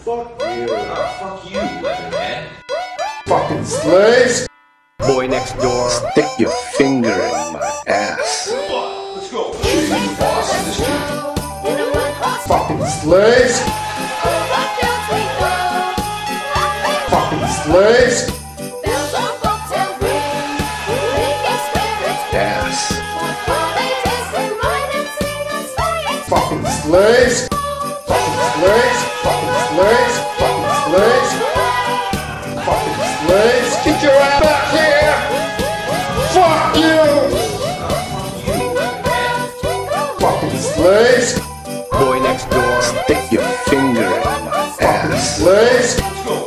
Fuck you. Fuck you, Leatherhead. Fucking slaves. Boy next door. Stick your finger in my ass. Let's go. Show you the boss in this street. Fucking slaves. Fucking slaves. Ass. Fucking slaves. Fucking slaves. Fucking slaves. Fucking slaves. Fucking slaves. Get your ass back here. Fuck you. Fucking slaves. Boy next door. Stick your finger in my Fucking ass. slaves. Let's go.